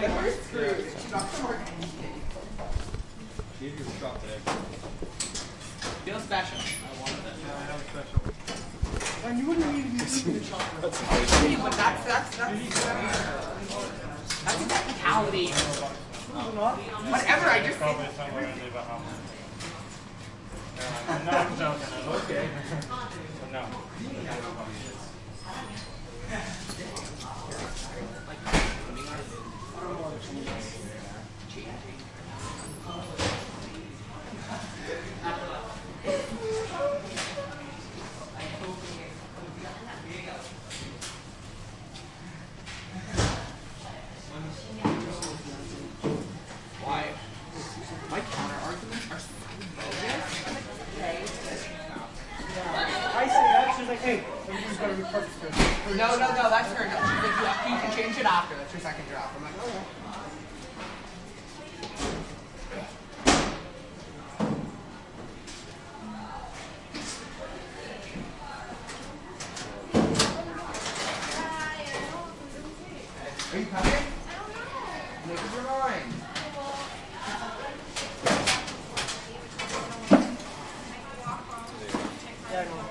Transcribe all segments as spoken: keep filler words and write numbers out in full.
We're screwed. She's not gonna work anything. Give you a shot today. Feel special. I wanted that. Yeah, I know it's special. And you wouldn't need to be using the chocolate. But that's, that's, that's, that's a technicality. Whatever, I just Probably somewhere in the Bahamas. No, I'm joking. Okay. No. Why? My counter arguments are so bogus. I say that, she's like, hey, everything's gotta be perfect. No, no, no, that's her. No, she's like, you, you can change it after. That's your second draft. I'm like, oh yeah. Are you coming? I don't know. Make up your mind. Yeah, I know.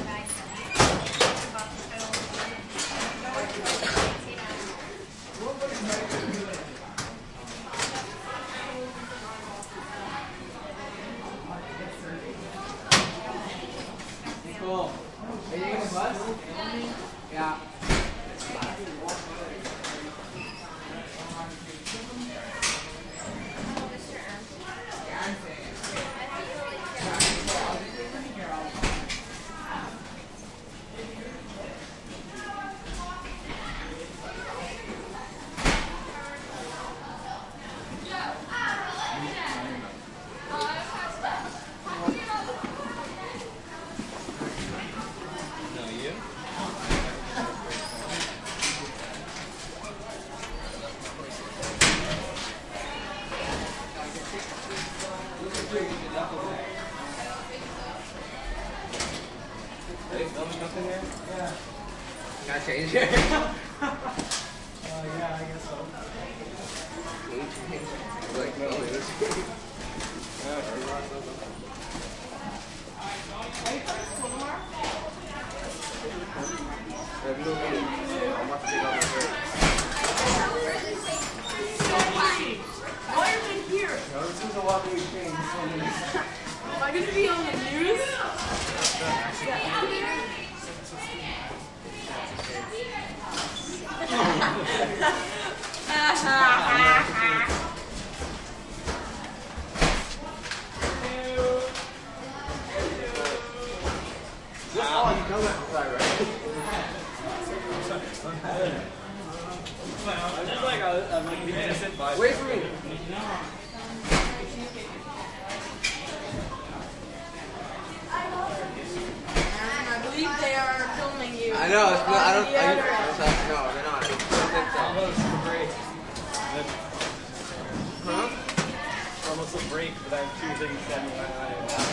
Cool. Are you taking the bus? Yeah. No, you? Yeah. Gotta change it. Uh, yeah, I guess so. Like, no, Why am I here? No, this is a lot of change. Am I going to be on the news? Oh, you know that right, right? I'm just like, I'm like the innocent vibe. Wait for me. I believe they are filming you. I know. It's not, I don't. The I, other- no, they're not. I don't think so. Almost a break. Huh? Almost a break, but I have two things standing in my eye.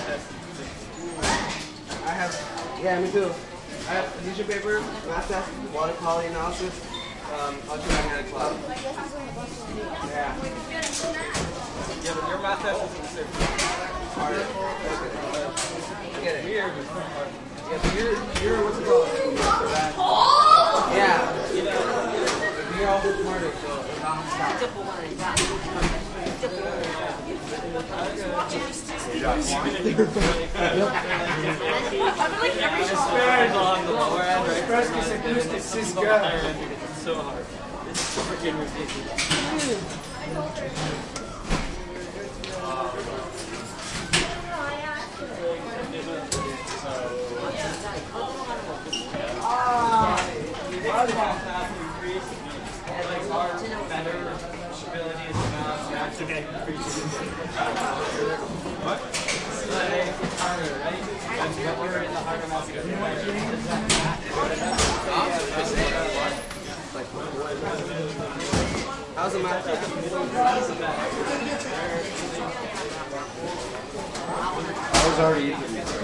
I have. Yeah, me too. I have tissue paper, math test, water quality analysis, um, ultramagnetic cloud. Yeah. Yeah, but your math test isn't the same. Harder. Get it. Weird, but it's not hard. Yeah, but you're, you're, what's it called? Yeah. You're also smarter, so it's not stop. Spares on the lower end, right? Express this acoustic, this The guy. higher end, it's so hard. It's freaking ridiculous. Okay. What? It's harder, right? That's what we're in the harder math. How's the math? I was already eating it.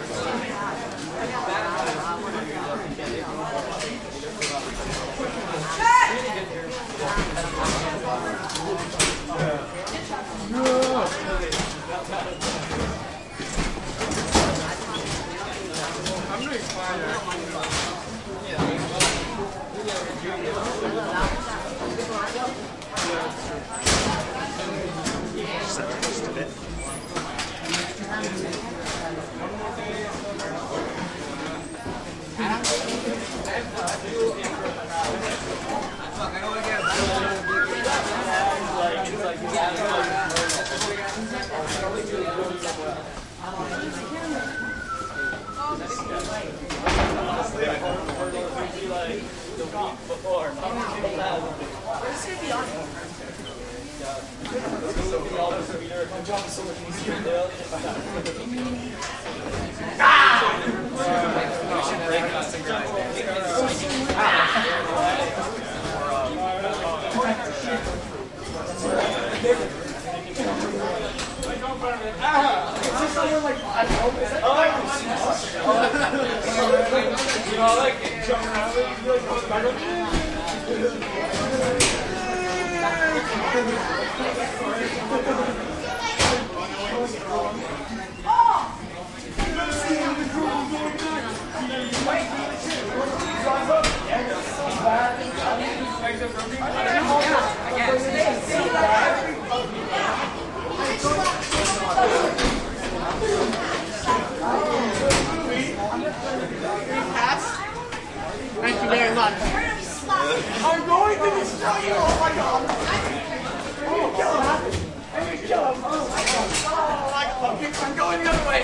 We should break a synchronized You know, like jump around, you like go back Thank you very much. I'm going to destroy you! Oh my god! Let me kill him! Let me kill him! Oh my god! Oh my god! I'm going the other way!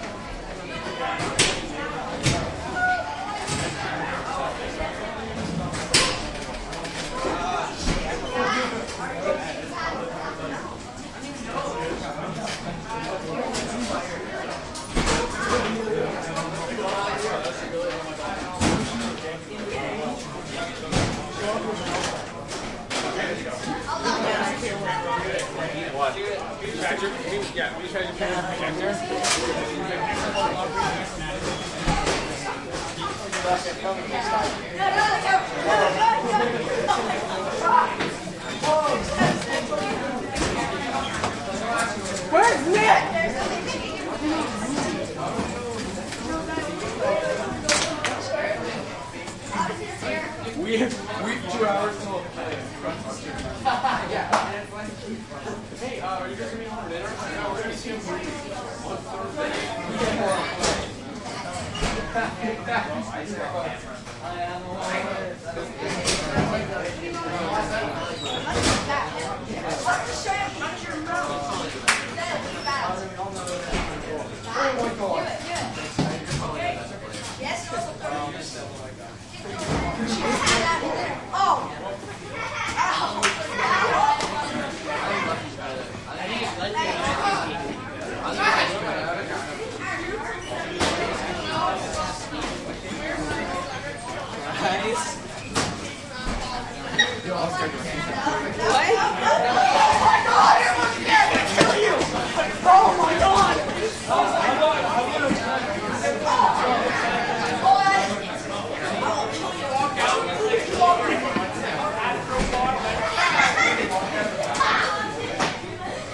What? Yeah, we tried to turn the projector. Where's Nick? We have we two hours till yeah. Hey, uh, are you guys gonna be home later? No, we're gonna see him on Thursday.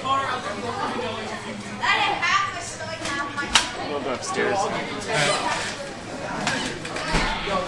We'll go upstairs.